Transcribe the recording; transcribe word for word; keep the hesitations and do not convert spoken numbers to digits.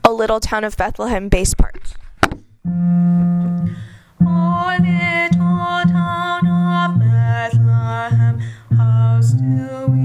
O Little Town of Bethlehem bass part. O little town of Bethlehem, how still we